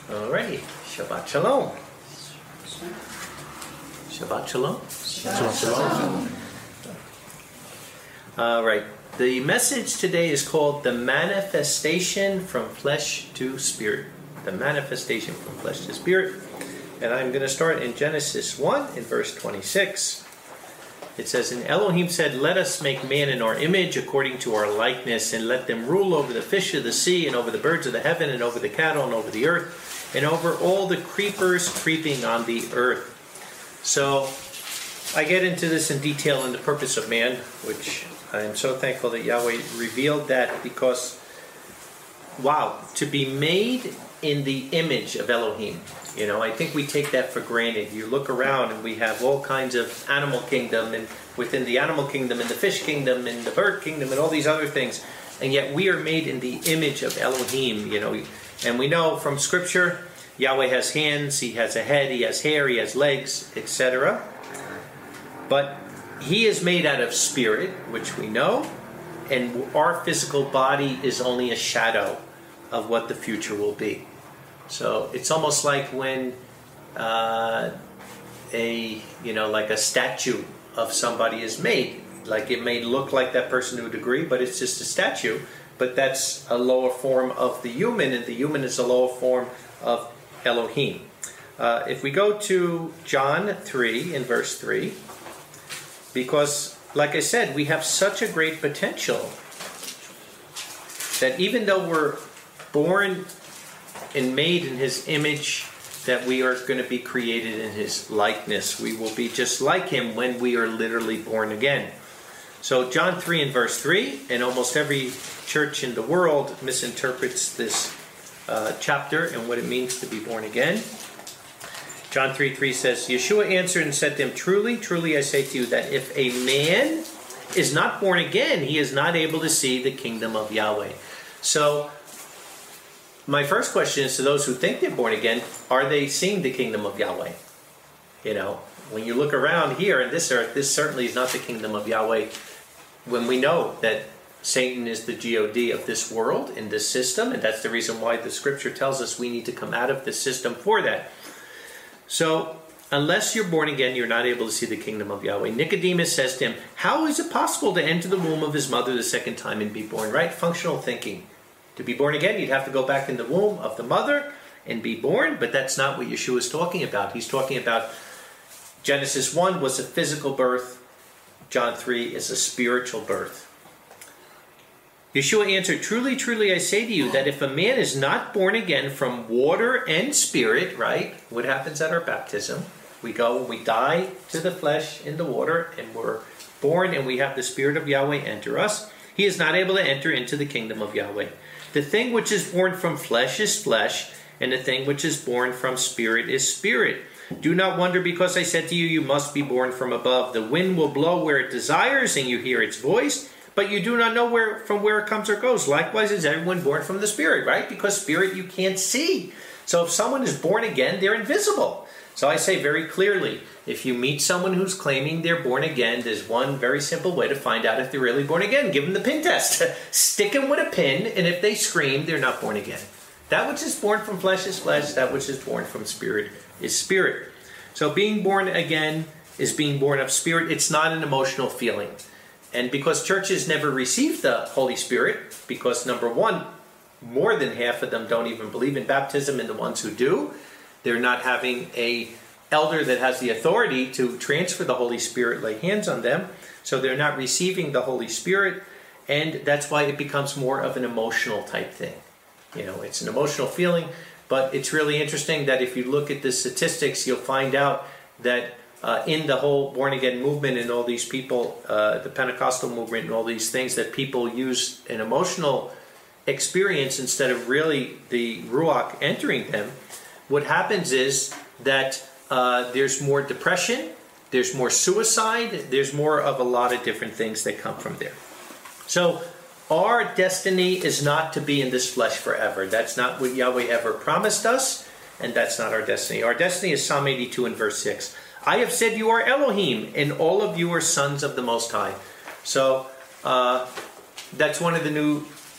Alrighty, Shabbat Shalom. Shabbat Shalom. Shabbat Shalom. All right. The message today is called The Manifestation from Flesh to Spirit. The Manifestation from Flesh to Spirit. And I'm going to start in Genesis 1 in verse 26. It says, And Elohim said, Let us make man in our image according to our likeness, and let them rule over the fish of the sea, and over the birds of the heaven, and over the cattle, and over the earth, and over all the creepers creeping on the earth. So I get into this in detail in the purpose of man, which I am so thankful that Yahweh revealed that, because, wow, to be made in the image of Elohim. You know, I think we take that for granted. You look around and we have all kinds of animal kingdom, and within the animal kingdom, and the fish kingdom, and the bird kingdom, and all these other things. And yet we are made in the image of Elohim, you know. And we know from Scripture, Yahweh has hands, He has a head, He has hair, He has legs, etc. But He is made out of spirit, which we know. And our physical body is only a shadow of what the future will be. So it's almost like when like a statue of somebody is made. Like it may look like that person to a degree, but it's just a statue. But that's a lower form of the human, and the human is a lower form of Elohim. If we go to John 3 in verse 3, because, like I said, we have such a great potential that even though we're born and made in His image, that we are going to be created in His likeness. We will be just like Him when we are literally born again. So John 3 and verse 3, and almost every church in the world misinterprets this chapter and what it means to be born again. John 3:3 says, Yeshua answered and said to him, Truly, truly I say to you that if a man is not born again, he is not able to see the kingdom of Yahweh. So my first question is to those who think they're born again, are they seeing the kingdom of Yahweh? You know, when you look around here in this earth, this certainly is not the kingdom of Yahweh. When we know that Satan is the God of this world, in this system, and that's the reason why the Scripture tells us we need to come out of this system for that. So, unless you're born again, you're not able to see the kingdom of Yahweh. Nicodemus says to him, How is it possible to enter the womb of his mother the second time and be born? Right? Functional thinking. To be born again, you'd have to go back in the womb of the mother and be born, but that's not what Yeshua is talking about. He's talking about Genesis 1 was a physical birth. John 3 is a spiritual birth. Yeshua answered, Truly, truly, I say to you that if a man is not born again from water and spirit, right? What happens at our baptism? We go and we die to the flesh in the water, and we're born, and we have the Spirit of Yahweh enter us. He is not able to enter into the kingdom of Yahweh. The thing which is born from flesh is flesh, and the thing which is born from spirit is spirit. Do not wonder because I said to you, you must be born from above. The wind will blow where it desires, and you hear its voice, but you do not know from where it comes or goes. Likewise is everyone born from the Spirit, right? Because spirit you can't see. So if someone is born again, they're invisible. So I say very clearly, if you meet someone who's claiming they're born again, there's one very simple way to find out if they're really born again. Give them the pin test. Stick them with a pin, and if they scream, they're not born again. That which is born from flesh is flesh. That which is born from spirit is spirit. So being born again is being born of spirit. It's not an emotional feeling. And because churches never receive the Holy Spirit, because number one, more than half of them don't even believe in baptism, and the ones who do, they're not having a elder that has the authority to transfer the Holy Spirit, lay hands on them, so they're not receiving the Holy Spirit, and that's why it becomes more of an emotional type thing. You know, it's an emotional feeling, but it's really interesting that if you look at the statistics, you'll find out that in the whole born-again movement and all these people, the Pentecostal movement and all these things, that people use an emotional experience instead of really the Ruach entering them. What happens is that there's more depression, there's more suicide, there's more of a lot of different things that come from there. So our destiny is not to be in this flesh forever. That's not what Yahweh ever promised us, and that's not our destiny. Our destiny is Psalm 82 and verse 6. I have said you are Elohim, and all of you are sons of the Most High. So that's one of the new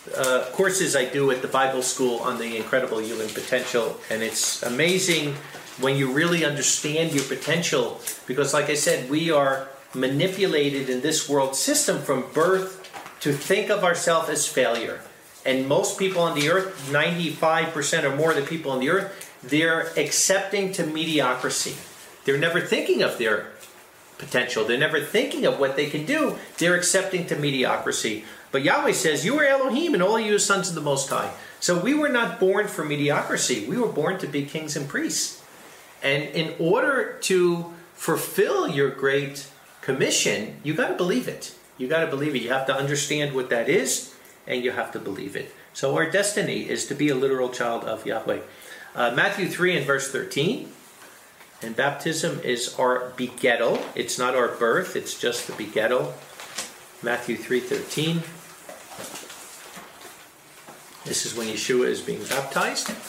courses I do at the Bible School on the incredible human potential, and it's amazing when you really understand your potential, because like I said, we are manipulated in this world system from birth to think of ourselves as failure. And most people on the earth, 95% or more of the people on the earth, they're accepting to mediocrity. They're never thinking of their potential. They're never thinking of what they can do. They're accepting to mediocrity. But Yahweh says, you are Elohim and all of you are sons of the Most High. So we were not born for mediocrity. We were born to be kings and priests. And in order to fulfill your great commission, you got to believe it. You got to believe it. You have to understand what that is, and you have to believe it. So our destiny is to be a literal child of Yahweh. Matthew 3 and verse 13. And baptism is our begettal. It's not our birth. It's just the begettal. Matthew 3:13. This is when Yeshua is being baptized. It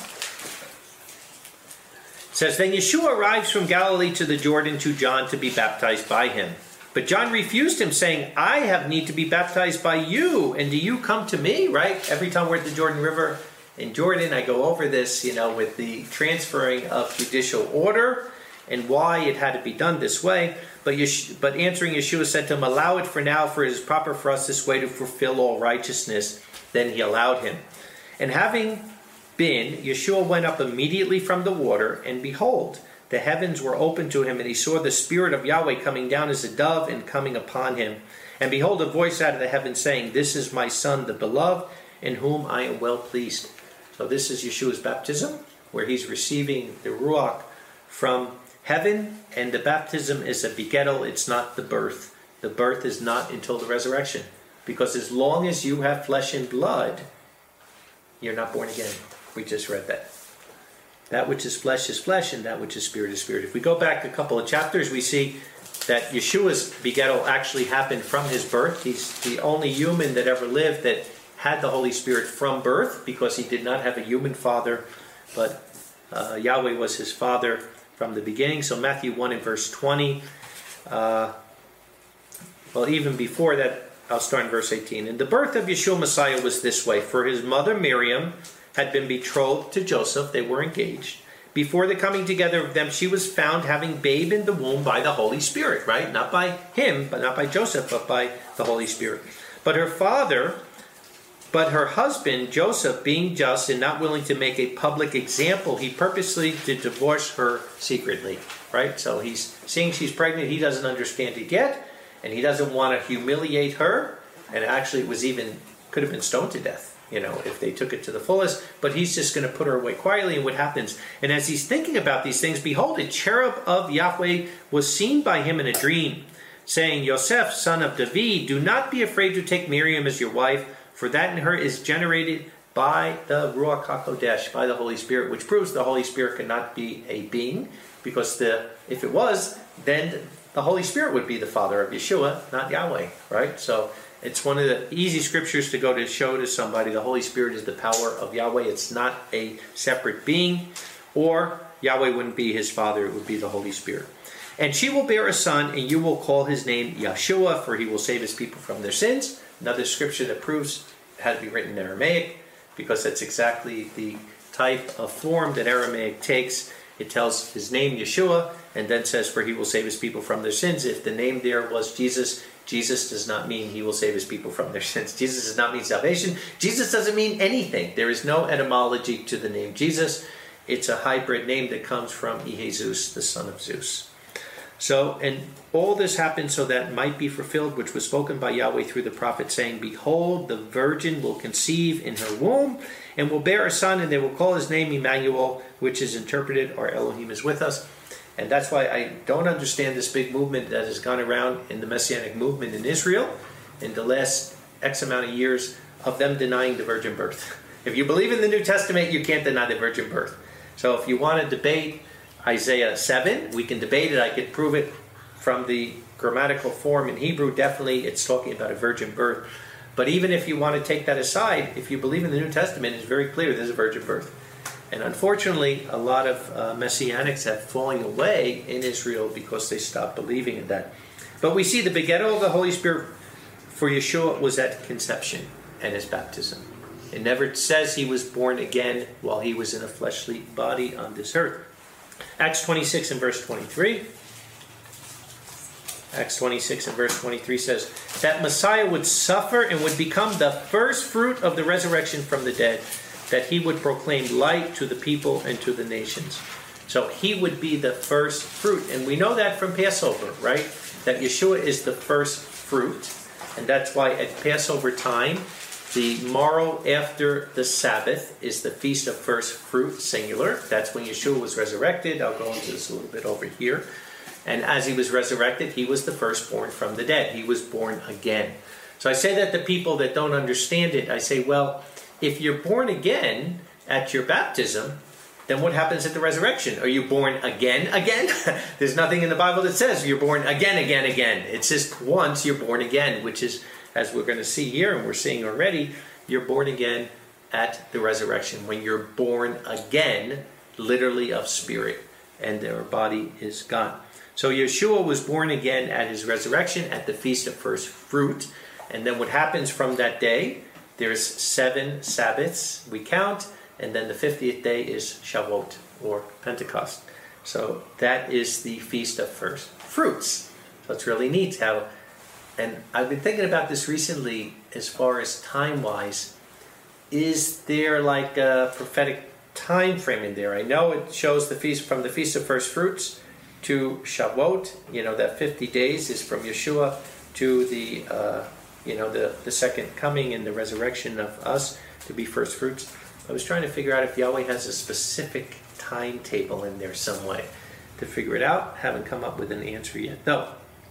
says, then Yeshua arrives from Galilee to the Jordan to John to be baptized by him. But John refused him, saying, I have need to be baptized by you, and do you come to me? Right? Every time we're at the Jordan River in Jordan, I go over this, with the transferring of judicial order and why it had to be done this way. But answering, Yeshua said to him, allow it for now, for it is proper for us this way to fulfill all righteousness. Then he allowed him. And having been, Yeshua went up immediately from the water, and behold, the heavens were opened to him, and he saw the Spirit of Yahweh coming down as a dove and coming upon him. And behold, a voice out of the heavens saying, this is my Son, the beloved, in whom I am well pleased. So this is Yeshua's baptism, where he's receiving the Ruach from heaven, and the baptism is a begettal. It's not the birth. The birth is not until the resurrection. Because as long as you have flesh and blood, you're not born again. We just read that. That which is flesh, and that which is spirit is spirit. If we go back a couple of chapters, we see that Yeshua's begettal actually happened from his birth. He's the only human that ever lived that had the Holy Spirit from birth, because he did not have a human father, but Yahweh was his father from the beginning. So Matthew 1 and verse 20. Even before that, I'll start in verse 18. And the birth of Yeshua Messiah was this way. For his mother Miriam had been betrothed to Joseph. They were engaged. Before the coming together of them, she was found having babe in the womb by the Holy Spirit, right? Not by him, but not by Joseph, but by the Holy Spirit. But her husband, Joseph, being just and not willing to make a public example, he purposely did divorce her secretly, right? So he's seeing she's pregnant. He doesn't understand it yet, and he doesn't want to humiliate her. And actually, could have been stoned to death, if they took it to the fullest. But he's just going to put her away quietly. And what happens? And as he's thinking about these things, behold, a cherub of Yahweh was seen by him in a dream, saying, Yosef, son of David, do not be afraid to take Miriam as your wife, for that in her is generated by the Ruach HaKodesh, by the Holy Spirit, which proves the Holy Spirit cannot be a being, because if it was, then the Holy Spirit would be the father of Yeshua, not Yahweh, right? So it's one of the easy scriptures to go to show to somebody the Holy Spirit is the power of Yahweh. It's not a separate being, or Yahweh wouldn't be his father, it would be the Holy Spirit. And she will bear a son, and you will call his name Yeshua, for he will save his people from their sins. Another scripture that proves it had to be written in Aramaic, because that's exactly the type of form that Aramaic takes. It tells his name Yeshua, and then says, for he will save his people from their sins. If the name there was Jesus, Jesus does not mean he will save his people from their sins. Jesus does not mean salvation. Jesus doesn't mean anything. There is no etymology to the name Jesus. It's a hybrid name that comes from Ehezus, the son of Zeus. So, and all this happened so that might be fulfilled, which was spoken by Yahweh through the prophet, saying, behold, the virgin will conceive in her womb, and will bear a son, and they will call his name Emmanuel, which is interpreted, our Elohim is with us. And that's why I don't understand this big movement that has gone around in the Messianic movement in Israel in the last X amount of years of them denying the virgin birth. If you believe in the New Testament, you can't deny the virgin birth. So if you want to debate Isaiah 7, we can debate it. I could prove it from the grammatical form in Hebrew. Definitely it's talking about a virgin birth. But even if you want to take that aside, if you believe in the New Testament, it's very clear there's a virgin birth. And unfortunately, a lot of Messianics have fallen away in Israel because they stopped believing in that. But we see the begettal of the Holy Spirit for Yeshua was at conception and his baptism. It never says he was born again while he was in a fleshly body on this earth. Acts 26 and verse 23. Acts 26 and verse 23 says that Messiah would suffer and would become the first fruit of the resurrection from the dead, that he would proclaim light to the people and to the nations. So he would be the first fruit. And we know that from Passover, right? That Yeshua is the first fruit. And that's why at Passover time, the morrow after the Sabbath is the Feast of First Fruit, singular. That's when Yeshua was resurrected. I'll go into this a little bit over here. And as he was resurrected, he was the firstborn from the dead. He was born again. So I say that to people that don't understand it. I say, well, if you're born again at your baptism, then what happens at the resurrection? Are you born again? There's nothing in the Bible that says you're born again. It's just once you're born again, which is, as we're going to see here, and we're seeing already, you're born again at the resurrection. When you're born again, literally of spirit, and their body is gone. So Yeshua was born again at his resurrection at the Feast of First Fruit. And then what happens from that day, there's 7 Sabbaths we count, and then the 50th day is Shavuot, or Pentecost. So that is the Feast of First Fruits. So it's really neat how, and I've been thinking about this recently as far as time-wise. Is there like a prophetic time frame in there? I know it shows the feast from the Feast of First Fruits to Shavuot. That 50 days is from Yeshua to the the second coming and the resurrection of us to be first fruits. I was trying to figure out if Yahweh has a specific timetable in there some way to figure it out. Haven't come up with an answer yet. No.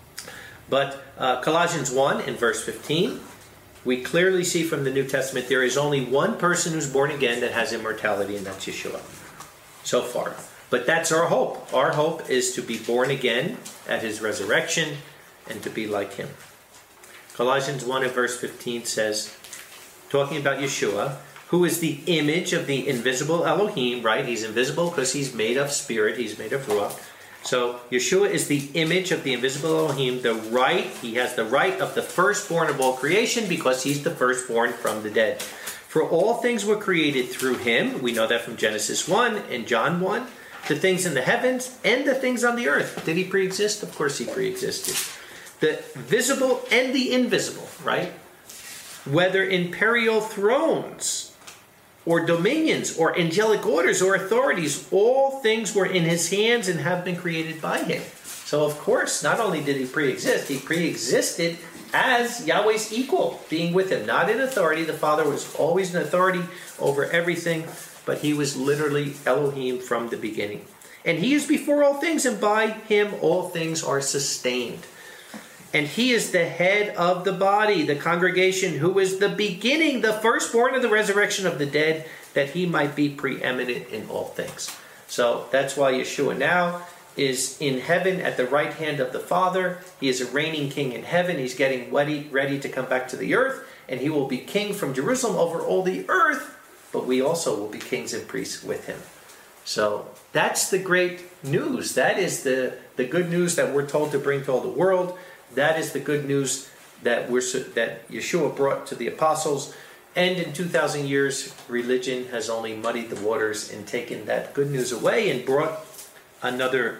But Colossians 1 in verse 15, we clearly see from the New Testament there is only one person who's born again that has immortality, and that's Yeshua. So far. But that's our hope. Our hope is to be born again at his resurrection and to be like him. Colossians 1 and verse 15 says, talking about Yeshua, who is the image of the invisible Elohim, right? He's invisible because he's made of spirit, he's made of ruach. So Yeshua is the image of the invisible Elohim, he has the right of the firstborn of all creation because he's the firstborn from the dead. For all things were created through him. We know that from Genesis 1 and John 1. The things in the heavens and the things on the earth. Did he pre-exist? Of course he pre-existed. The visible and the invisible, right? Whether imperial thrones or dominions or angelic orders or authorities, all things were in his hands and have been created by him. So of course, not only did he pre-exist, he pre-existed as Yahweh's equal, being with him. Not in authority. The Father was always in authority over everything, but he was literally Elohim from the beginning. And he is before all things, and by him all things are sustained. And he is the head of the body, the congregation, who is the beginning, the firstborn of the resurrection of the dead, that he might be preeminent in all things. So that's why Yeshua now is in heaven at the right hand of the Father. He is a reigning king in heaven. He's getting ready to come back to the earth, and he will be king from Jerusalem over all the earth, but we also will be kings and priests with him. So that's the great news. That is the good news that we're told to bring to all the world. That is the good news that Yeshua brought to the apostles. And in 2,000 years, religion has only muddied the waters and taken that good news away and brought another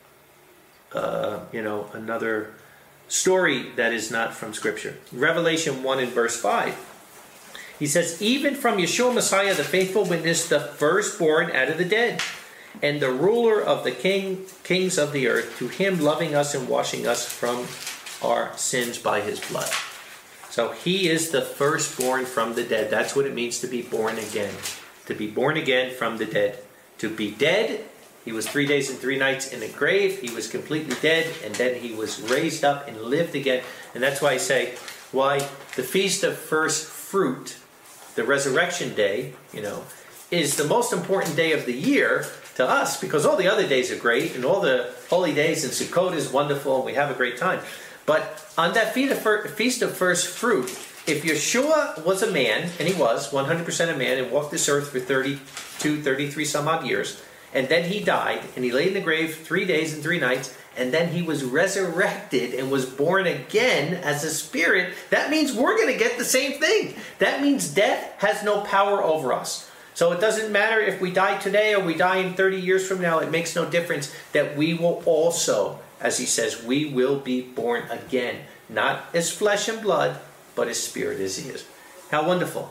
story that is not from Scripture. Revelation 1 and verse 5. He says, even from Yeshua Messiah, the faithful witness, the firstborn out of the dead, and the ruler of the kings of the earth, to him loving us and washing us from our sins by his blood. So he is the firstborn from the dead. That's what it means to be born again. To be born again from the dead. To be dead, he was 3 days and 3 nights in the grave. He was completely dead, and then he was raised up and lived again. And that's why I say, why the Feast of First Fruit, the resurrection day, is the most important day of the year to us, because all the other days are great, and all the holy days and Sukkot is wonderful, and we have a great time. But on that Feast of First Fruit, if Yeshua was a man, and he was 100% a man, and walked this earth for 33 some odd years, and then he died, and he lay in the grave 3 days and 3 nights, and then he was resurrected and was born again as a spirit, that means we're going to get the same thing. That means death has no power over us. So it doesn't matter if we die today or we die in 30 years from now. It makes no difference that we will also, as he says, we will be born again. Not as flesh and blood, but as spirit as he is. How wonderful.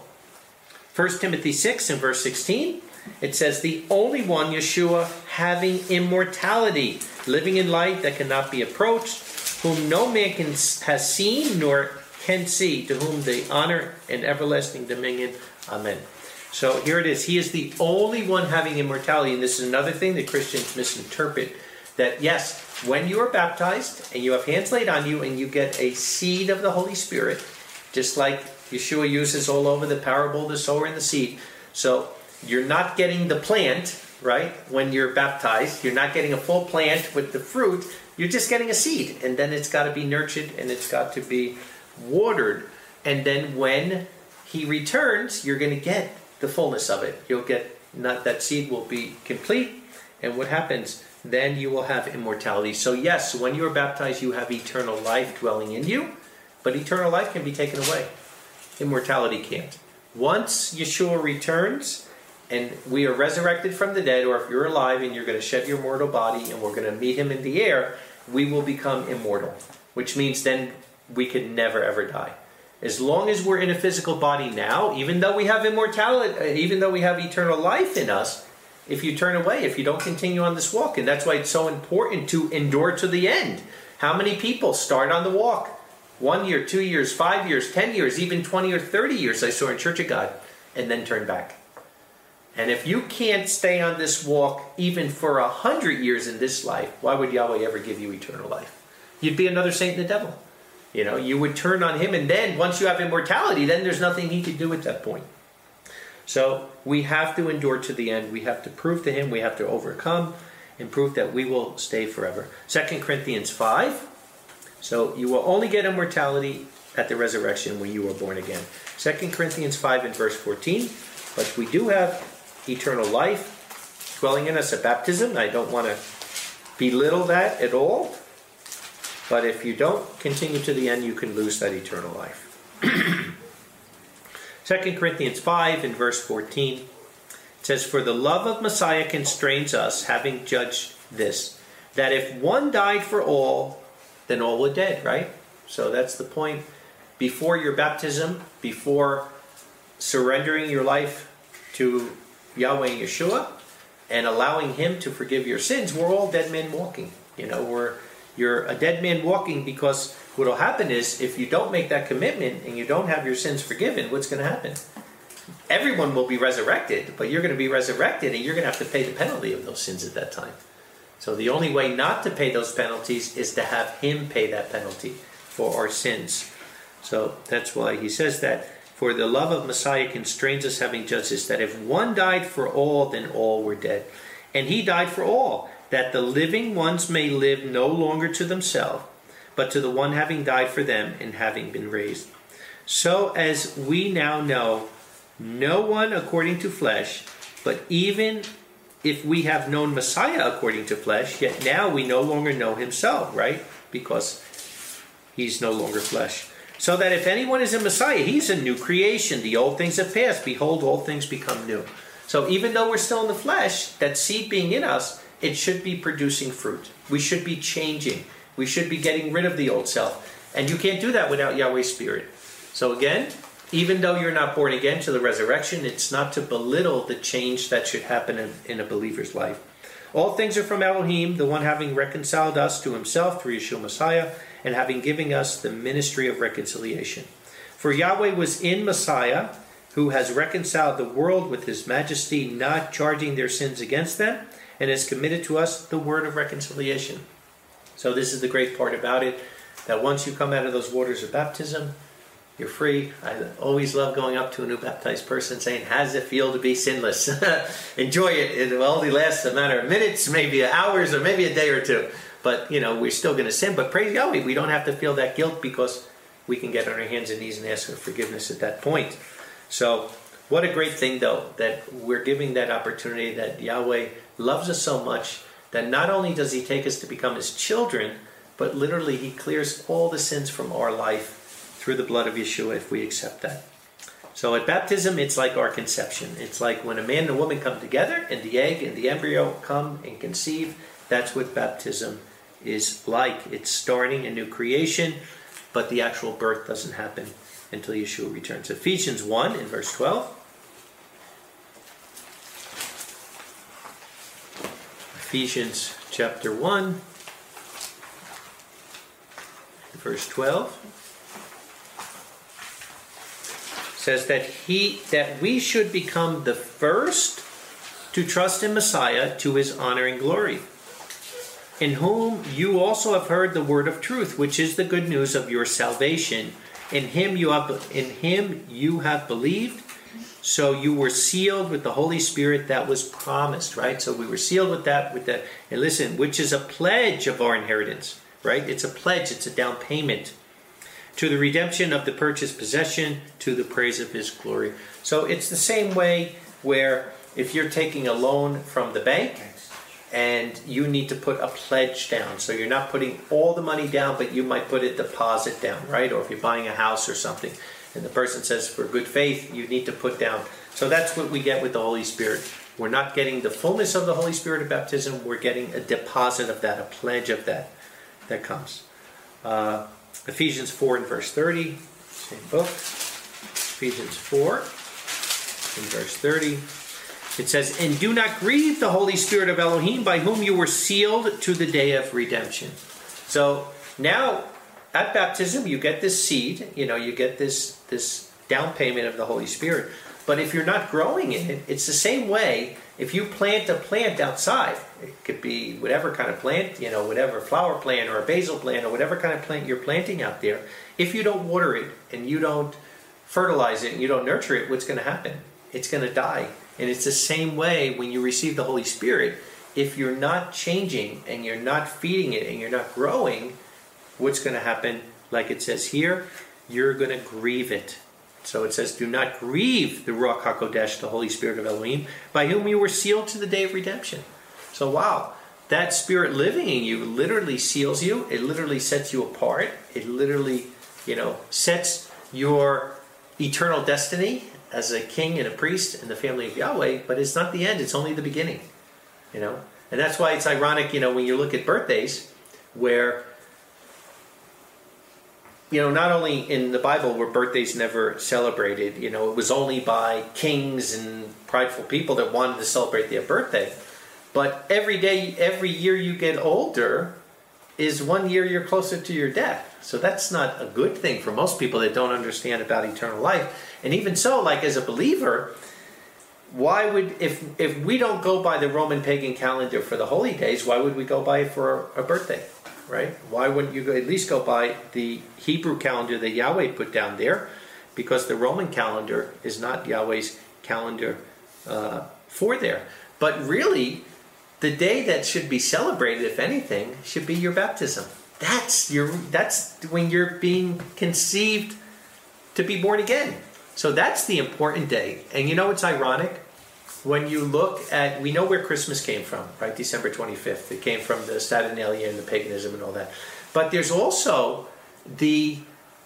1 Timothy 6 and verse 16, it says, the only one, Yeshua, having immortality, living in light that cannot be approached, whom no man has seen nor can see, to whom the honor and everlasting dominion. Amen. So here it is. He is the only one having immortality. And this is another thing that Christians misinterpret. That yes, when you are baptized and you have hands laid on you and you get a seed of the Holy Spirit, just like Yeshua uses all over the parable of the sower and the seed. So you're not getting the plant, right? When you're baptized, you're not getting a full plant with the fruit. You're just getting a seed. And then it's got to be nurtured and it's got to be watered. And then when he returns, you're going to get the fullness of it. You'll get, not that seed will be complete. And what happens? Then you will have immortality. So yes, when you are baptized, you have eternal life dwelling in you. But eternal life can be taken away. Immortality can't. Once Yeshua returns and we are resurrected from the dead, or if you're alive and you're going to shed your mortal body and we're going to meet him in the air, we will become immortal. Which means then we can never ever die. As long as we're in a physical body now, even though we have immortality, even though we have eternal life in us, if you turn away, if you don't continue on this walk, and that's why it's so important to endure to the end. How many people start on the walk? 1 year, 2 years, 5 years, 10 years, even 20 or 30 years I saw in Church of God, and then turn back. And if you can't stay on this walk even for 100 years in this life, why would Yahweh ever give you eternal life? You'd be another saint and the devil. You know, you would turn on him, and then once you have immortality, then there's nothing he could do at that point. So we have to endure to the end. We have to prove to him, we have to overcome and prove that we will stay forever. 2 Corinthians 5. So you will only get immortality at the resurrection when you are born again. 2 Corinthians 5 and verse 14. But we do have eternal life dwelling in us at baptism. I don't want to belittle that at all. But if you don't continue to the end, you can lose that eternal life. 2 Corinthians 5 and verse 14. It says, for the love of Messiah constrains us, having judged this, that if one died for all, then all were dead, right? So that's the point. Before your baptism, before surrendering your life to Yahweh and Yeshua, and allowing him to forgive your sins, we're all dead men walking. You know, you're a dead man walking, because what will happen is, if you don't make that commitment and you don't have your sins forgiven, what's going to happen? Everyone will be resurrected, but you're going to be resurrected and you're going to have to pay the penalty of those sins at that time. So the only way not to pay those penalties is to have him pay that penalty for our sins. So that's why he says that. For the love of Messiah constrains us, having judged this, that if one died for all, then all were dead. And he died for all, that the living ones may live no longer to themselves, but to the one having died for them and having been raised. So as we now know, no one according to flesh, but even if we have known Messiah according to flesh, yet now we no longer know himself, right? Because he's no longer flesh. So that if anyone is in Messiah, he's a new creation. The old things have passed. Behold, all things become new. So even though we're still in the flesh, that seed being in us, it should be producing fruit. We should be changing. We should be getting rid of the old self. And you can't do that without Yahweh's Spirit. So again, even though you're not born again to the resurrection, it's not to belittle the change that should happen in a believer's life. All things are from Elohim, the one having reconciled us to himself through Yeshua Messiah, and having given us the ministry of reconciliation. For Yahweh was in Messiah, who has reconciled the world with his majesty, not charging their sins against them, and has committed to us the word of reconciliation. So this is the great part about it, that once you come out of those waters of baptism, you're free. I always love going up to a new baptized person saying, how does it feel to be sinless? Enjoy it. It will only last a matter of minutes, maybe hours, or maybe a day or two. But, you know, we're still going to sin. But praise Yahweh, we don't have to feel that guilt, because we can get on our hands and knees and ask for forgiveness at that point. So what a great thing, though, that we're giving that opportunity, that Yahweh loves us so much that not only does he take us to become his children, but literally he clears all the sins from our life through the blood of Yeshua if we accept that. So at baptism, it's like our conception. It's like when a man and a woman come together and the egg and the embryo come and conceive. That's what baptism is like. It's starting a new creation, but the actual birth doesn't happen until Yeshua returns. Ephesians 1 in verse 12. Ephesians chapter 1, verse 12. Says that we should become the first to trust in Messiah to his honor and glory, in whom you also have heard the word of truth, which is the good news of your salvation. In him you have believed, so you were sealed with the Holy Spirit that was promised, right? So we were sealed with that, and listen, which is a pledge of our inheritance, right? It's a pledge, it's a down payment, to the redemption of the purchased possession, to the praise of his glory. So it's the same way where if you're taking a loan from the bank and you need to put a pledge down. So you're not putting all the money down, but you might put a deposit down, right? Or if you're buying a house or something, and the person says for good faith, you need to put down. So that's what we get with the Holy Spirit. We're not getting the fullness of the Holy Spirit at baptism. We're getting a deposit of that, a pledge of that comes. Ephesians 4 and verse 30, same book. Ephesians 4 and verse 30. It says, and do not grieve the Holy Spirit of Elohim, by whom you were sealed to the day of redemption. So now at baptism you get this seed, you get this down payment of the Holy Spirit. But if you're not growing in it, it's the same way. If you plant a plant outside, it could be whatever kind of plant, whatever flower plant or a basil plant or whatever kind of plant you're planting out there. If you don't water it and you don't fertilize it and you don't nurture it, what's going to happen? It's going to die. And it's the same way when you receive the Holy Spirit. If you're not changing and you're not feeding it and you're not growing, what's going to happen? Like it says here, you're going to grieve it. So it says, do not grieve the Ruach HaKodesh, the Holy Spirit of Elohim, by whom you were sealed to the day of redemption. So wow, that Spirit living in you literally seals you. It literally sets you apart. It literally, sets your eternal destiny as a king and a priest in the family of Yahweh. But it's not the end. It's only the beginning, And that's why it's ironic, when you look at birthdays, where not only in the Bible were birthdays never celebrated, it was only by kings and prideful people that wanted to celebrate their birthday. But every year you get older is 1 year you're closer to your death. So that's not a good thing for most people that don't understand about eternal life. And even so, like as a believer, why would, if we don't go by the Roman pagan calendar for the holy days, why would we go by it for a birthday? Right? Why wouldn't you at least go by the Hebrew calendar that Yahweh put down there? Because the Roman calendar is not Yahweh's calendar for there. But really, the day that should be celebrated, if anything, should be your baptism. That's when you're being conceived to be born again. So that's the important day. And it's ironic. When you look at, we know where Christmas came from, right? December 25th. It came from the Saturnalia and the paganism and all that. But there's also the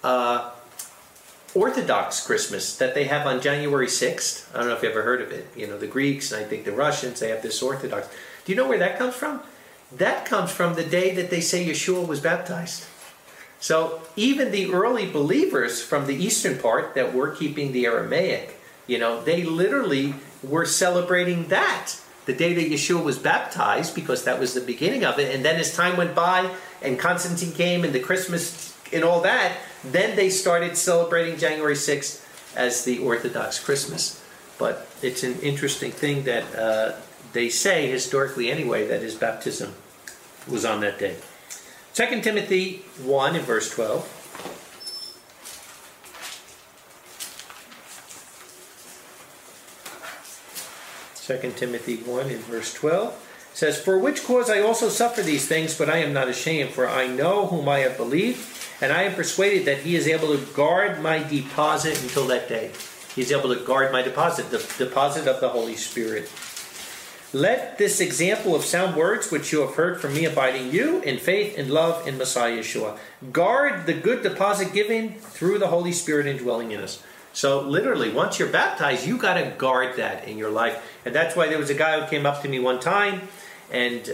Orthodox Christmas that they have on January 6th. I don't know if you ever heard of it. The Greeks and I think the Russians, they have this Orthodox. Do you know where that comes from? That comes from the day that they say Yeshua was baptized. So even the early believers from the eastern part that were keeping the Aramaic, they literally were celebrating that, the day that Yeshua was baptized, because that was the beginning of it. And then as time went by and Constantine came and the Christmas and all that, then they started celebrating January 6th as the Orthodox Christmas. But it's an interesting thing that they say, historically anyway, that his baptism was on that day. 2 Timothy 1 in verse 12. 2 Timothy 1 in verse 12 says, for which cause I also suffer these things, but I am not ashamed, for I know whom I have believed, and I am persuaded that he is able to guard my deposit until that day. He is able to guard my deposit, the deposit of the Holy Spirit. Let this example of sound words which you have heard from me abide in you, in faith and love in Messiah Yeshua. Guard the good deposit given through the Holy Spirit indwelling in us. So literally, once you're baptized, you got to guard that in your life. And that's why there was a guy who came up to me one time, and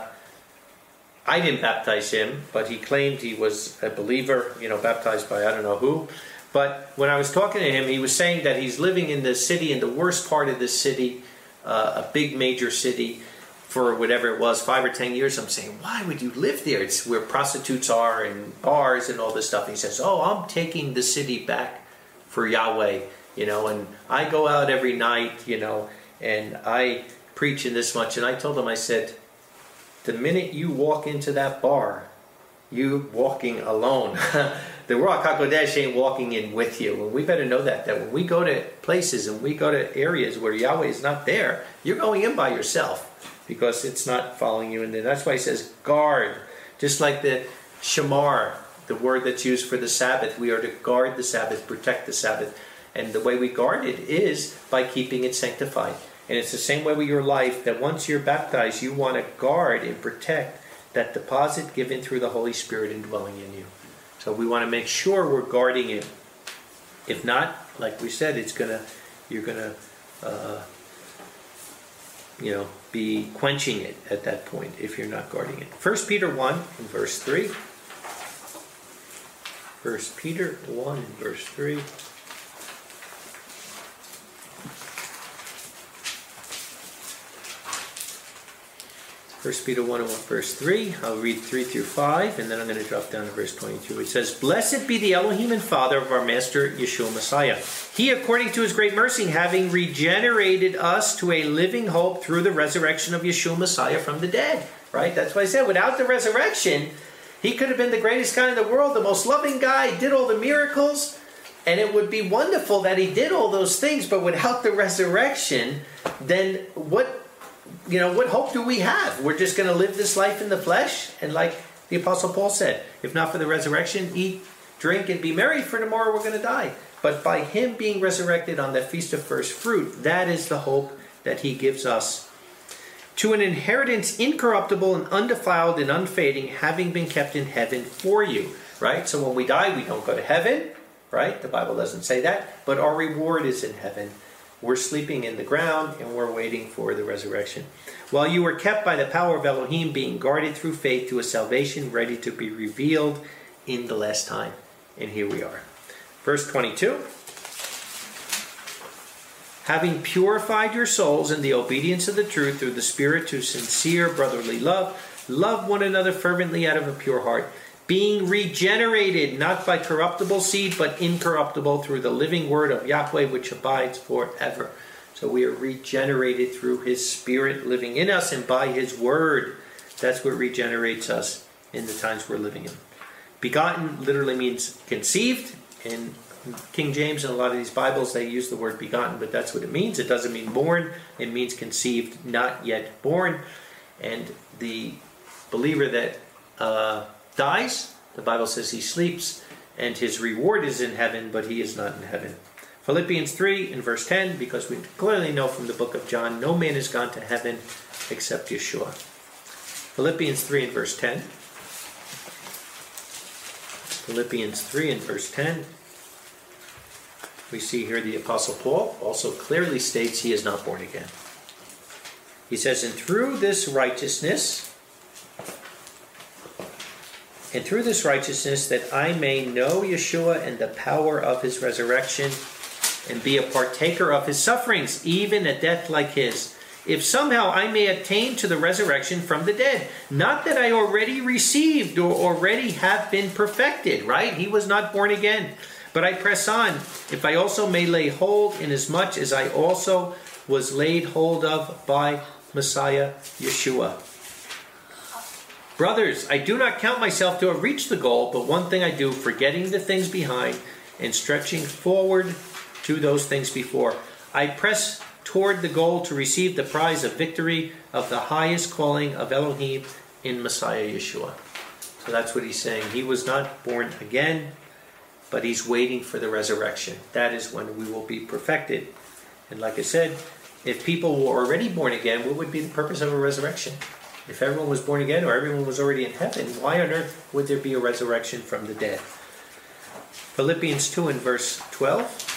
I didn't baptize him, but he claimed he was a believer, baptized by I don't know who. But when I was talking to him, he was saying that he's living in the city, in the worst part of the city, a big major city, for whatever it was, 5 or 10 years. I'm saying, why would you live there? It's where prostitutes are and bars and all this stuff. And he says, I'm taking the city back for Yahweh, and I go out every night, and I preach in this much. And I told him, I said, the minute you walk into that bar, you walking alone. The Ruach HaKodesh ain't walking in with you. And we better know that when we go to places and we go to areas where Yahweh is not there, you're going in by yourself because it's not following you in there. That's why he says guard. Just like the shamar, the word that's used for the Sabbath, we are to guard the Sabbath, protect the Sabbath. And the way we guard it is by keeping it sanctified. And it's the same way with your life, that once you're baptized, you want to guard and protect that deposit given through the Holy Spirit indwelling in you. So we want to make sure we're guarding it. If not, like we said, you're gonna be quenching it at that point if you're not guarding it. 1 Peter 1 and verse 3. 1 Peter 1 and verse 3. 1 Peter 1 and 1, verse 3. I'll read 3 through 5, and then I'm going to drop down to verse 22. It says, Blessed be the Elohim and Father of our Master Yeshua Messiah. He, according to his great mercy, having regenerated us to a living hope through the resurrection of Yeshua Messiah from the dead. Right? That's what I said. Without the resurrection, he could have been the greatest guy in the world, the most loving guy, did all the miracles, and it would be wonderful that he did all those things, but without the resurrection, then what hope do we have? We're just going to live this life in the flesh? And like the Apostle Paul said, if not for the resurrection, eat, drink, and be merry, for tomorrow we're going to die. But by him being resurrected on the Feast of First Fruit, that is the hope that he gives us. To an inheritance incorruptible and undefiled and unfading, having been kept in heaven for you. Right? So when we die, we don't go to heaven. Right? The Bible doesn't say that. But our reward is in heaven. We're sleeping in the ground and we're waiting for the resurrection. While you were kept by the power of Elohim, being guarded through faith to a salvation ready to be revealed in the last time. And here we are. Verse 22. Having purified your souls in the obedience of the truth through the Spirit to sincere brotherly love, love one another fervently out of a pure heart, being regenerated, not by corruptible seed, but incorruptible, through the living word of Yahweh, which abides forever. So we are regenerated through his Spirit living in us and by his word. That's what regenerates us in the times we're living in. Begotten literally means conceived. In King James and a lot of these Bibles, they use the word begotten, but that's what it means. It doesn't mean born. It means conceived, not yet born. And the believer that dies, the Bible says he sleeps, and his reward is in heaven, but he is not in heaven. Philippians 3 in verse 10, because we clearly know from the book of John, no man has gone to heaven except Yeshua. Philippians 3 in verse 10. Philippians 3 in verse 10. We see here the Apostle Paul also clearly states he is not born again. He says, and through this righteousness that I may know Yeshua and the power of his resurrection and be a partaker of his sufferings, even a death like his, if somehow I may attain to the resurrection from the dead. Not that I already received or already have been perfected, right? He was not born again. But I press on, if I also may lay hold, inasmuch as I also was laid hold of by Messiah Yeshua. Brothers, I do not count myself to have reached the goal, but one thing I do, forgetting the things behind and stretching forward to those things before. I press toward the goal to receive the prize of victory of the highest calling of Elohim in Messiah Yeshua. So that's what he's saying. He was not born again, but he's waiting for the resurrection. That is when we will be perfected. And like I said, if people were already born again, what would be the purpose of a resurrection? If everyone was born again or everyone was already in heaven, why on earth would there be a resurrection from the dead? Philippians 2 and verse 12.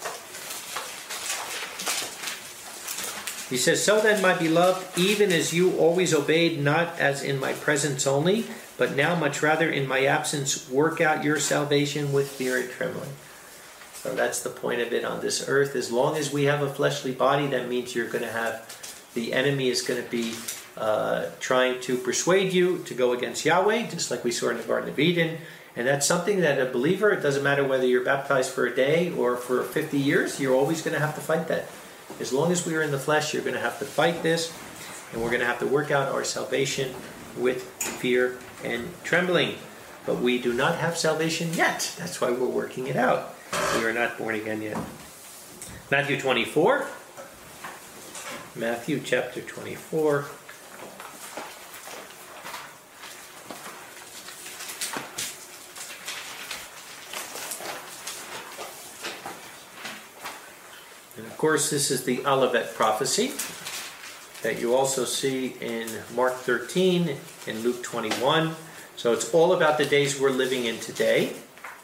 He says, "So then, my beloved, even as you always obeyed, not as in my presence only, but now much rather in my absence, work out your salvation with fear and trembling." So that's the point of it on this earth. As long as we have a fleshly body, that means you're going to have, the enemy is going to be trying to persuade you to go against Yahweh, just like we saw in the Garden of Eden. And that's something that a believer, it doesn't matter whether you're baptized for a day or for 50 years, you're always going to have to fight that. As long as we are in the flesh, you're going to have to fight this, and we're going to have to work out our salvation with fear and trembling. But we do not have salvation yet. That's why we're working it out. We are not born again yet. Matthew 24. Matthew chapter 24. And of course, this is the Olivet prophecy that you also see in Mark 13 and Luke 21. So it's all about the days we're living in today.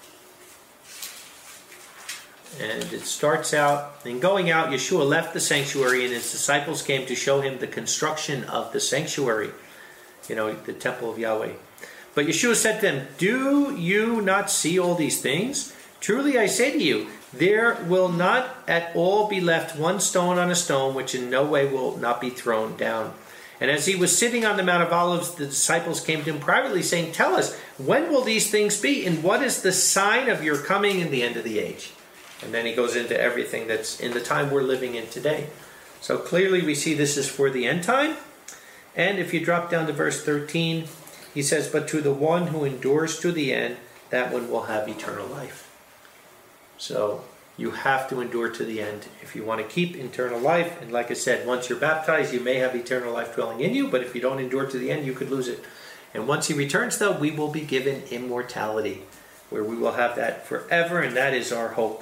And it starts out, in going out, Yeshua left the sanctuary and his disciples came to show him the construction of the sanctuary, the temple of Yahweh. But Yeshua said to them, "Do you not see all these things? Truly I say to you, there will not at all be left one stone on a stone which in no way will not be thrown down." And as he was sitting on the Mount of Olives, the disciples came to him privately, saying, "Tell us, when will these things be? And what is the sign of your coming in the end of the age?" And then he goes into everything that's in the time we're living in today. So clearly we see this is for the end time. And if you drop down to verse 13, he says, "But to the one who endures to the end, that one will have eternal life." So you have to endure to the end if you want to keep eternal life. And like I said, once you're baptized, you may have eternal life dwelling in you, but if you don't endure to the end, you could lose it. And once he returns, though, we will be given immortality, where we will have that forever, and that is our hope.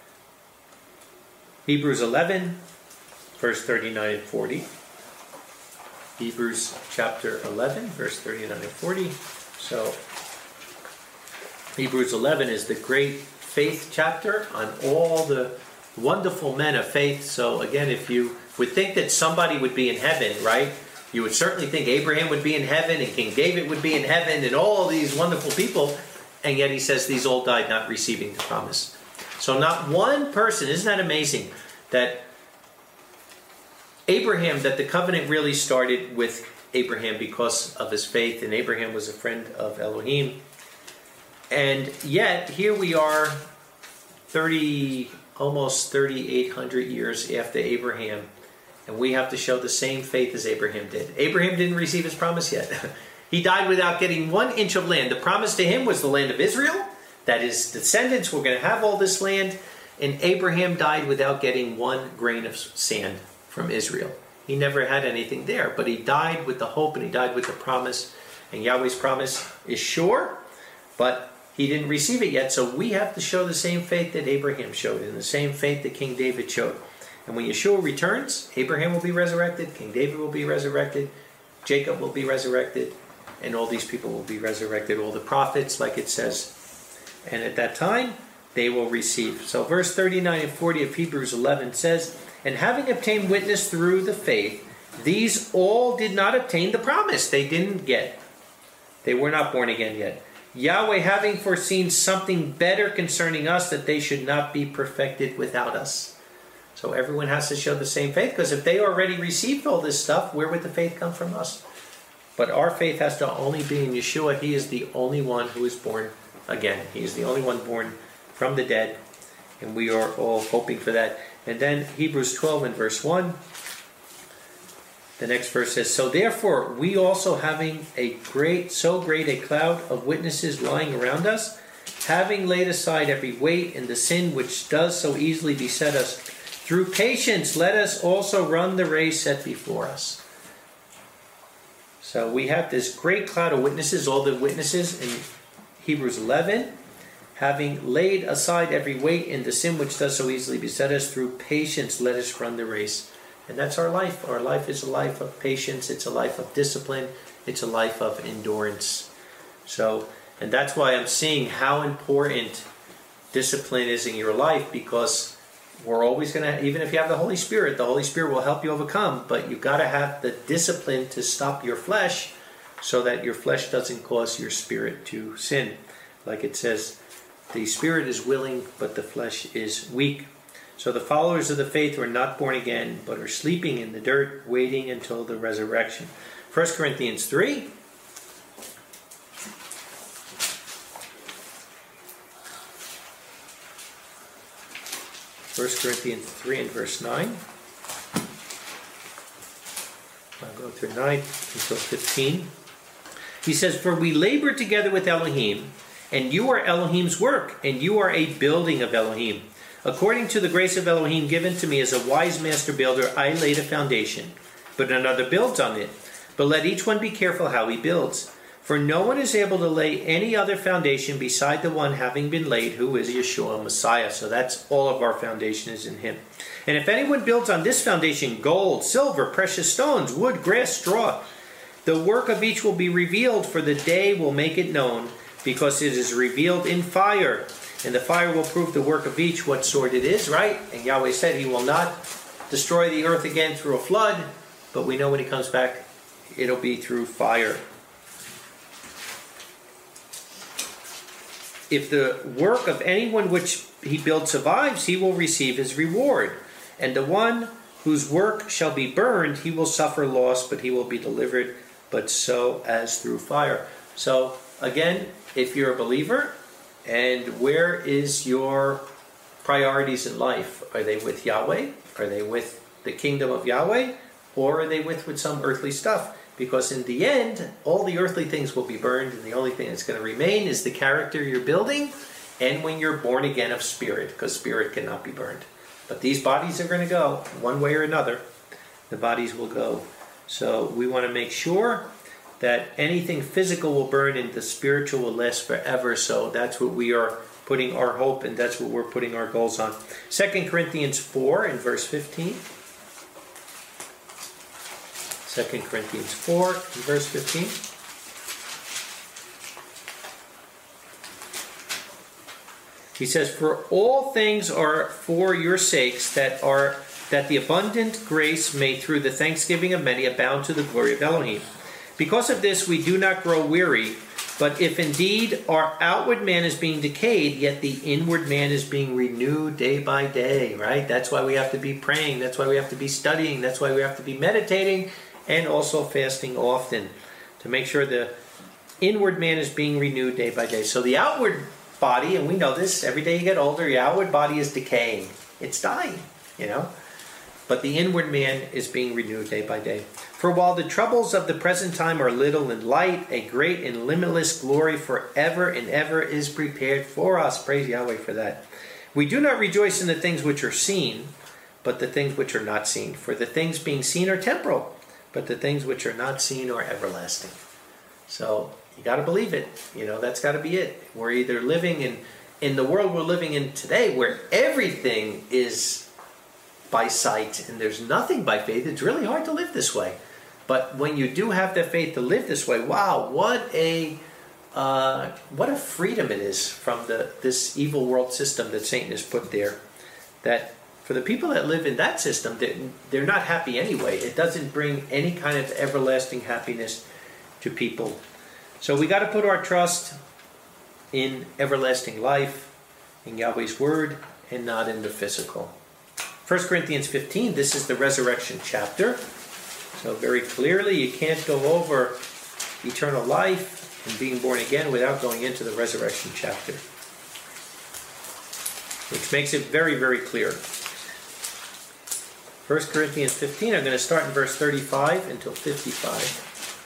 Hebrews 11, verse 39 and 40. Hebrews chapter 11, verse 39 and 40. So, Hebrews 11 is the great faith chapter on all the wonderful men of faith. So again, if you would think that somebody would be in heaven, right? You would certainly think Abraham would be in heaven and King David would be in heaven and all these wonderful people. And yet he says these all died not receiving the promise. So not one person, isn't that amazing? That Abraham, that the covenant really started with Abraham because of his faith, and Abraham was a friend of Elohim. And yet, here we are almost 3,800 years after Abraham, and we have to show the same faith as Abraham did. Abraham didn't receive his promise yet. He died without getting 1 inch of land. The promise to him was the land of Israel, that his descendants were going to have all this land, and Abraham died without getting 1 grain of sand from Israel. He never had anything there, but he died with the hope and he died with the promise, and Yahweh's promise is sure, but he didn't receive it yet, so we have to show the same faith that Abraham showed and the same faith that King David showed. And when Yeshua returns, Abraham will be resurrected, King David will be resurrected, Jacob will be resurrected, and all these people will be resurrected, all the prophets, like it says. And at that time, they will receive. So verse 39 and 40 of Hebrews 11 says, "And having obtained witness through the faith, these all did not obtain the promise." They didn't get. They were not born again yet. "Yahweh having foreseen something better concerning us, that they should not be perfected without us." So everyone has to show the same faith, because if they already received all this stuff, where would the faith come from us? But our faith has to only be in Yeshua. He is the only one who is born again. He is the only one born from the dead, and we are all hoping for that. And then Hebrews 12 and verse 1, the next verse says, "So therefore we also, having so great a cloud of witnesses lying around us, having laid aside every weight and the sin which does so easily beset us, through patience let us also run the race set before us." So we have this great cloud of witnesses, all the witnesses in Hebrews 11, having laid aside every weight and the sin which does so easily beset us, through patience let us run the race And that's our life. Our life is a life of patience. It's a life of discipline. It's a life of endurance. So, and that's why I'm seeing how important discipline is in your life, because we're always going to, even if you have the Holy Spirit will help you overcome, but you've got to have the discipline to stop your flesh so that your flesh doesn't cause your spirit to sin. Like it says, the spirit is willing, but the flesh is weak. So the followers of the faith are not born again, but are sleeping in the dirt, waiting until the resurrection. 1 Corinthians 3. First Corinthians 3 and verse 9. I'll go through 9 until 15. He says, "For we labor together with Elohim, and you are Elohim's work, and you are a building of Elohim. According to the grace of Elohim given to me as a wise master builder, I laid a foundation, but another builds on it. But let each one be careful how he builds. For no one is able to lay any other foundation beside the one having been laid, who is Yeshua Messiah." So that's all of our foundation is in him. "And if anyone builds on this foundation gold, silver, precious stones, wood, grass, straw, the work of each will be revealed, for the day will make it known, because it is revealed in fire. And the fire will prove the work of each, what sort it is," right? And Yahweh said he will not destroy the earth again through a flood, but we know when he comes back, it'll be through fire. "If the work of anyone which he builds survives, he will receive his reward. And the one whose work shall be burned, he will suffer loss, but he will be delivered, but so as through fire." So, again, if you're a believer, and where is your priorities in life? Are they with Yahweh? Are they with the kingdom of Yahweh? Or are they with some earthly stuff? Because in the end, all the earthly things will be burned, and the only thing that's going to remain is the character you're building, and when you're born again of spirit, because spirit cannot be burned. But these bodies are going to go, one way or another. The bodies will go. So we want to make sure that anything physical will burn and the spiritual will last forever. So that's what we are putting our hope, and that's what we're putting our goals on. 2 Corinthians 4 and verse 15. 2 Corinthians 4 and verse 15. He says, "For all things are for your sakes, that the abundant grace may through the thanksgiving of many abound to the glory of Elohim. Because of this we do not grow weary, but if indeed our outward man is being decayed, yet the inward man is being renewed day by day," right? That's why we have to be praying. That's why we have to be studying. That's why we have to be meditating and also fasting often to make sure the inward man is being renewed day by day. So the outward body, and we know this, every day you get older, your outward body is decaying. It's dying, But the inward man is being renewed day by day. "For while the troubles of the present time are little and light, a great and limitless glory forever and ever is prepared for us." Praise Yahweh for that. "We do not rejoice in the things which are seen, but the things which are not seen. For the things being seen are temporal, but the things which are not seen are everlasting." So you got to believe it. That's got to be it. We're either living in the world we're living in today, where everything is by sight and there's nothing by faith. It's really hard to live this way. But when you do have the faith to live this way, wow, what a freedom it is from this evil world system that Satan has put there. That for the people that live in that system, they're not happy anyway. It doesn't bring any kind of everlasting happiness to people. So we got to put our trust in everlasting life, in Yahweh's word, and not in the physical. 1 Corinthians 15, this is the resurrection chapter. So very clearly, you can't go over eternal life and being born again without going into the resurrection chapter, which makes it very, very clear. 1 Corinthians 15, I'm going to start in verse 35 until 55.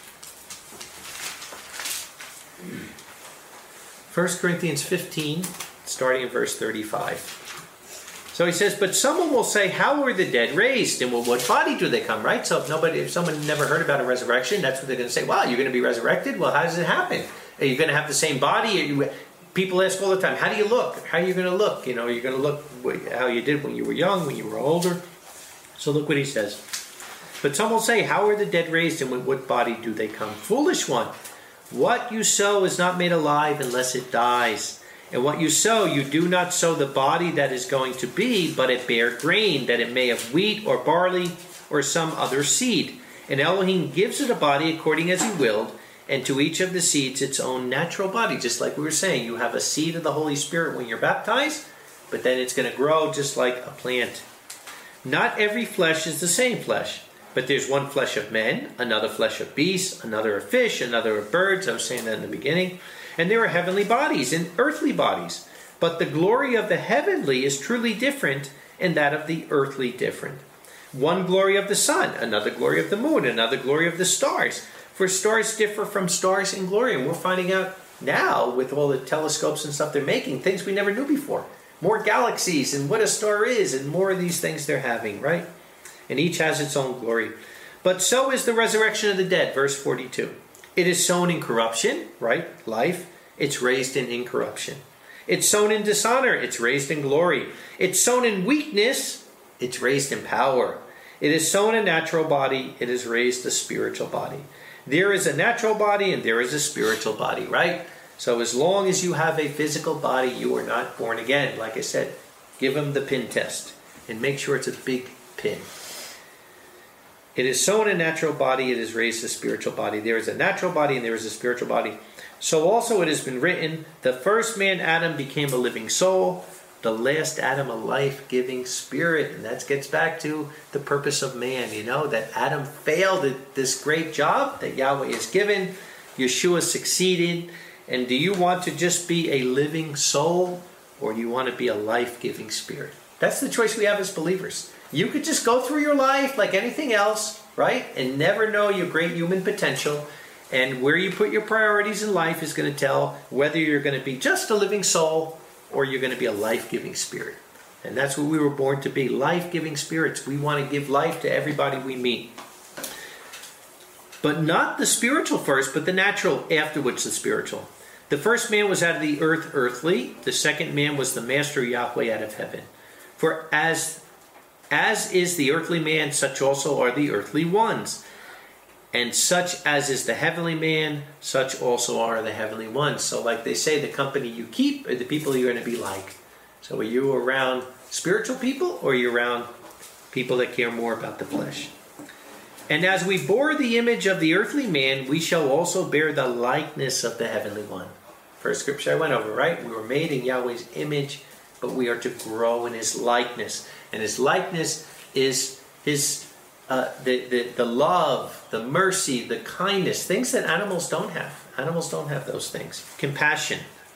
1 Corinthians 15, starting in verse 35. So he says, "But someone will say, how were the dead raised? And what body do they come?" Right? So if someone never heard about a resurrection, that's what they're going to say. Wow, you're going to be resurrected? Well, how does it happen? Are you going to have the same body? People ask all the time, how do you look? How are you going to look? You're going to look how you did when you were young, when you were older. So look what he says. But some will say, how are the dead raised, and with what body do they come? Foolish one, what you sow is not made alive unless it dies. And what you sow, you do not sow the body that is going to be, but it bare grain, that it may have wheat or barley or some other seed. And Elohim gives it a body according as he willed, and to each of the seeds its own natural body. Just like we were saying, you have a seed of the Holy Spirit when you're baptized, but then it's going to grow just like a plant. Not every flesh is the same flesh, but there's one flesh of men, another flesh of beasts, another of fish, another of birds. I was saying that in the beginning. And there are heavenly bodies and earthly bodies. But the glory of the heavenly is truly different, and that of the earthly different. One glory of the sun, another glory of the moon, another glory of the stars. For stars differ from stars in glory. And we're finding out now, with all the telescopes and stuff they're making, things we never knew before. More galaxies and what a star is, and more of these things they're having, right? And each has its own glory. But so is the resurrection of the dead, verse 42. It is sown in corruption, right? Life. It's raised in incorruption. It's sown in dishonor. It's raised in glory. It's sown in weakness. It's raised in power. It is sown a natural body. It is raised a spiritual body. There is a natural body and there is a spiritual body, right? So as long as you have a physical body, you are not born again. Like I said, give them the pin test and make sure it's a big pin. It is sown a natural body, it is raised a spiritual body. There is a natural body and there is a spiritual body. So also it has been written, the first man Adam became a living soul, the last Adam a life-giving spirit. And that gets back to the purpose of man, that Adam failed at this great job that Yahweh has given. Yeshua succeeded. And do you want to just be a living soul, or do you want to be a life-giving spirit? That's the choice we have as believers. You could just go through your life like anything else, right? And never know your great human potential. And where you put your priorities in life is going to tell whether you're going to be just a living soul or you're going to be a life-giving spirit. And that's what we were born to be, life-giving spirits. We want to give life to everybody we meet. But not the spiritual first, but the natural, afterwards the spiritual. The first man was out of the earth, earthly. The second man was the master Yahweh out of heaven. For as is the earthly man, such also are the earthly ones. And such as is the heavenly man, such also are the heavenly ones. So like they say, the company you keep are the people you're going to be like. So are you around spiritual people, or are you around people that care more about the flesh? And as we bore the image of the earthly man, we shall also bear the likeness of the heavenly one. First scripture I went over, right? We were made in Yahweh's image, but we are to grow in his likeness. And his likeness is his the love, the mercy, the kindness, things that animals don't have. Animals don't have those things. Compassion.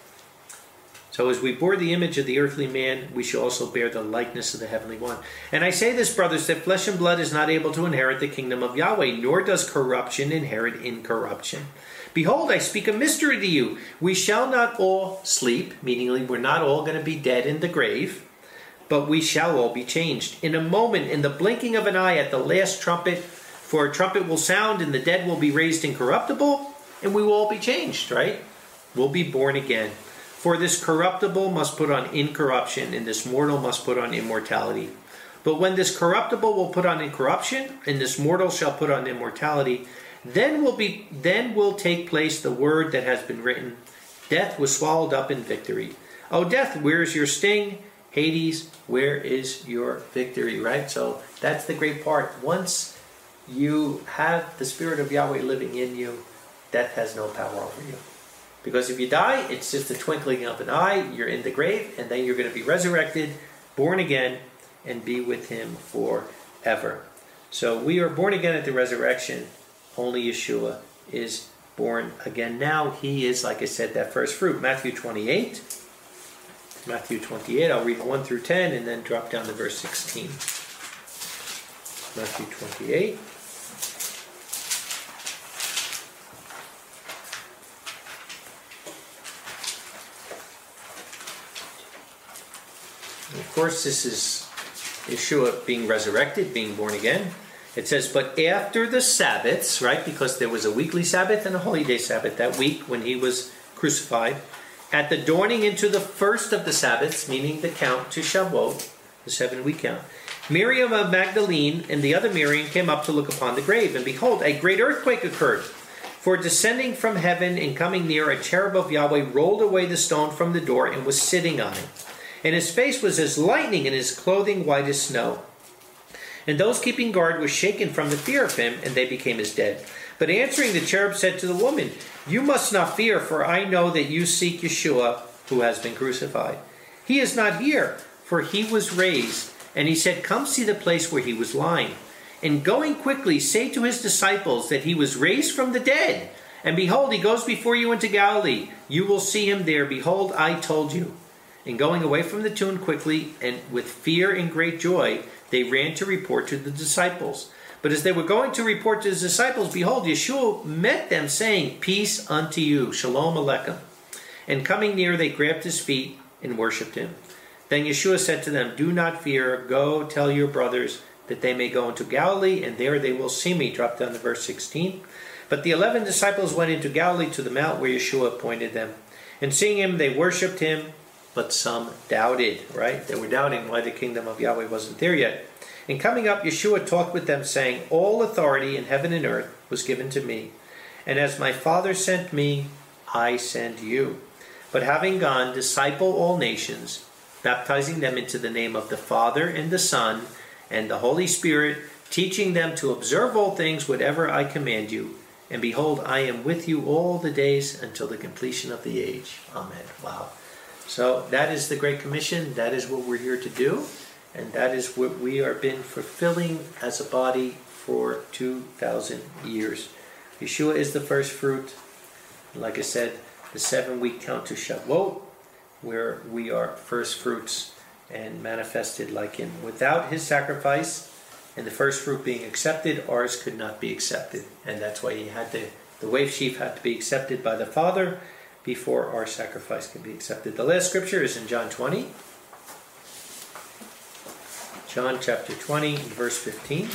So as we bore the image of the earthly man, we shall also bear the likeness of the heavenly one. And I say this, brothers, that flesh and blood is not able to inherit the kingdom of Yahweh, nor does corruption inherit incorruption. Behold, I speak a mystery to you. We shall not all sleep, meaning we're not all going to be dead in the grave, but we shall all be changed. In a moment, in the blinking of an eye, at the last trumpet, for a trumpet will sound, and the dead will be raised incorruptible, and we will all be changed, right? We'll be born again. For this corruptible must put on incorruption, and this mortal must put on immortality. But when this corruptible will put on incorruption, and this mortal shall put on immortality, then will take place the word that has been written. Death was swallowed up in victory. O death, where is your sting? Hades, where is your victory? Right? So that's the great part. Once you have the Spirit of Yahweh living in you, death has no power over you. Because if you die, it's just the twinkling of an eye. You're in the grave, and then you're going to be resurrected, born again, and be with him forever. So we are born again at the resurrection. Only Yeshua is born again. Now he is, like I said, that first fruit. Matthew 28. Matthew 28, I'll read 1 through 10 and then drop down to verse 16. Matthew 28. And of course, this is Yeshua being resurrected, being born again. It says, but after the Sabbaths, right, because there was a weekly Sabbath and a holy day Sabbath that week when he was crucified, at the dawning into the first of the Sabbaths, meaning the count to Shavuot, the 7-week count, Miriam of Magdalene and the other Miriam came up to look upon the grave, and behold, a great earthquake occurred. For descending from heaven and coming near, a cherub of Yahweh rolled away the stone from the door and was sitting on it. And his face was as lightning, and his clothing white as snow. And those keeping guard were shaken from the fear of him, and they became as dead. But answering, the cherub said to the woman, "You must not fear, for I know that you seek Yeshua, who has been crucified. He is not here, for he was raised." And he said, "Come see the place where he was lying. And going quickly, say to his disciples that he was raised from the dead. And behold, he goes before you into Galilee. You will see him there. Behold, I told you." And going away from the tomb quickly, and with fear and great joy, they ran to report to the disciples. But as they were going to report to his disciples, behold, Yeshua met them, saying, "Peace unto you, Shalom Aleichem." And coming near, they grabbed his feet and worshipped him. Then Yeshua said to them, "Do not fear. Go tell your brothers that they may go into Galilee, and there they will see me." Drop down to verse 16. But the 11 disciples went into Galilee to the mount where Yeshua appointed them. And seeing him, they worshipped him, but some doubted, right? They were doubting why the kingdom of Yahweh wasn't there yet. And coming up, Yeshua talked with them, saying, "All authority in heaven and earth was given to me. And as my Father sent me, I send you. But having gone, disciple all nations, baptizing them into the name of the Father and the Son and the Holy Spirit, teaching them to observe all things whatever I command you. And behold, I am with you all the days until the completion of the age." Amen. Wow. So that is the Great Commission. That is what we're here to do. And that is what we have been fulfilling as a body for 2,000 years. Yeshua is the first fruit. Like I said, the 7-week count to Shavuot, where we are first fruits and manifested like him. Without his sacrifice and the first fruit being accepted, ours could not be accepted. And that's why he had the wave sheaf had to be accepted by the Father before our sacrifice can be accepted. The last scripture is in John 20. John chapter 20, verse 15.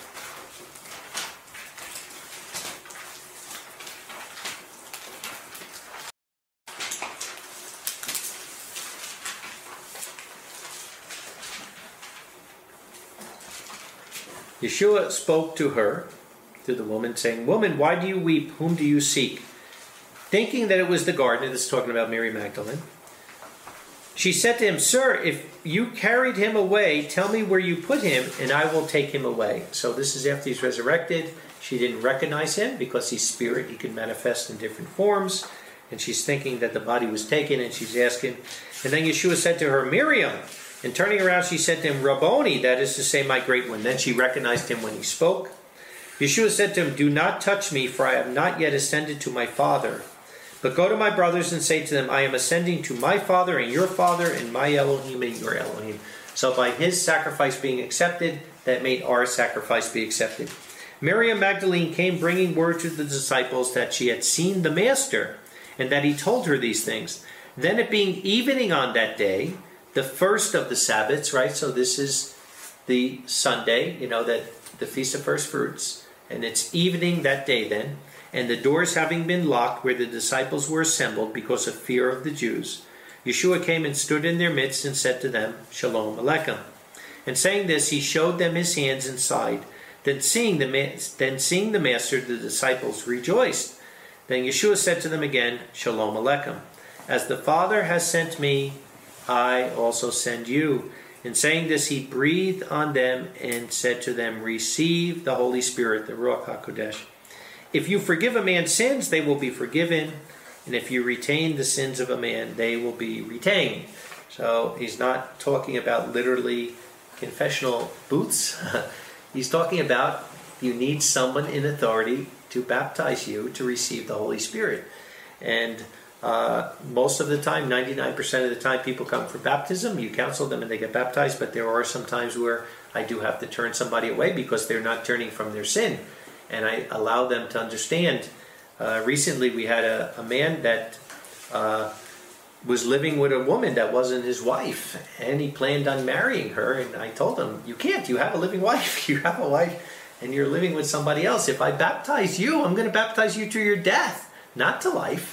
Yeshua spoke to her, to the woman, saying, "Woman, why do you weep? Whom do you seek?" Thinking that it was the gardener, this is talking about Mary Magdalene, she said to him, "Sir, if you carried him away, tell me where you put him, and I will take him away." So this is after he's resurrected. She didn't recognize him because he's spirit. He can manifest in different forms. And she's thinking that the body was taken, and she's asking. And then Yeshua said to her, "Miriam." And turning around, she said to him, "Rabboni," that is to say, "My great one." Then she recognized him when he spoke. Yeshua said to him, "Do not touch me, for I have not yet ascended to my Father. But go to my brothers and say to them, I am ascending to my Father and your Father, and my Elohim and your Elohim." So by his sacrifice being accepted, that made our sacrifice be accepted. Miriam Magdalene came bringing word to the disciples that she had seen the Master, and that he told her these things. Then it being evening on that day, the first of the Sabbaths, right? So this is the Sunday, that the Feast of First Fruits. And it's evening that day then. And the doors having been locked where the disciples were assembled because of fear of the Jews, Yeshua came and stood in their midst and said to them, "Shalom Aleichem." And saying this, he showed them his hands and side. Then seeing the Master, the disciples rejoiced. Then Yeshua said to them again, "Shalom Aleichem. As the Father has sent me, I also send you." In saying this, he breathed on them and said to them, "Receive the Holy Spirit," the Ruach HaKodesh. "If you forgive a man's sins, they will be forgiven. And if you retain the sins of a man, they will be retained." So he's not talking about literally confessional booths. He's talking about you need someone in authority to baptize you to receive the Holy Spirit. And most of the time, 99% of the time, people come for baptism. You counsel them and they get baptized. But there are some times where I do have to turn somebody away because they're not turning from their sin. And I allow them to understand. Recently, we had a man that was living with a woman that wasn't his wife. And he planned on marrying her. And I told him, "You can't. You have a living wife. You have a wife. And you're living with somebody else. If I baptize you, I'm going to baptize you to your death, not to life.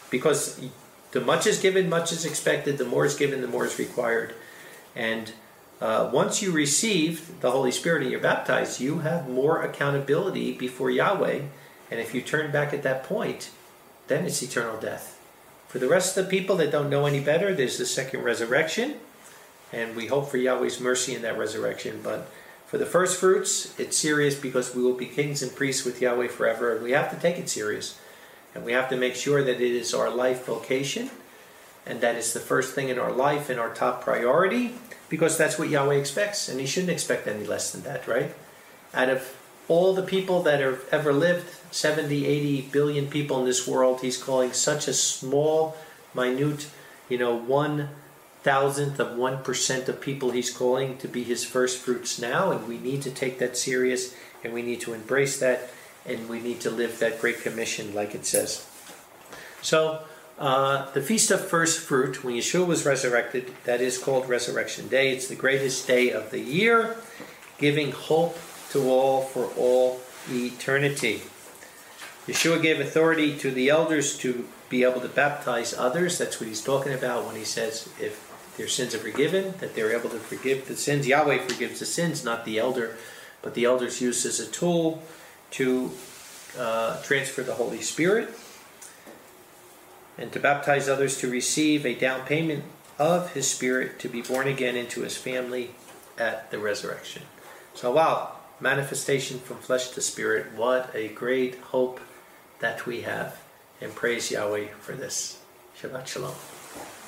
Because the much is given, much is expected. The more is given, the more is required." And once you receive the Holy Spirit and you're baptized, you have more accountability before Yahweh. And if you turn back at that point, then it's eternal death. For the rest of the people that don't know any better, there's the second resurrection. And we hope for Yahweh's mercy in that resurrection. But for the first fruits, it's serious because we will be kings and priests with Yahweh forever. And we have to take it serious. And we have to make sure that it is our life vocation. And that is the first thing in our life and our top priority. Because that's what Yahweh expects. And He shouldn't expect any less than that, right? Out of all the people that have ever lived, 70, 80 billion people in this world, He's calling such a small, minute, 1,000th of 1% of people He's calling to be His first fruits now. And we need to take that serious, and we need to embrace that, and we need to live that Great Commission like it says. So, the Feast of First Fruit, when Yeshua was resurrected, that is called Resurrection Day. It's the greatest day of the year, giving hope to all for all eternity. Yeshua gave authority to the elders to be able to baptize others. That's what He's talking about when He says if their sins are forgiven, that they're able to forgive the sins. Yahweh forgives the sins, not the elder, but the elder's used as a tool to transfer the Holy Spirit and to baptize others to receive a down payment of His Spirit to be born again into His family at the resurrection. So wow, manifestation from flesh to spirit. What a great hope that we have. And praise Yahweh for this. Shabbat Shalom.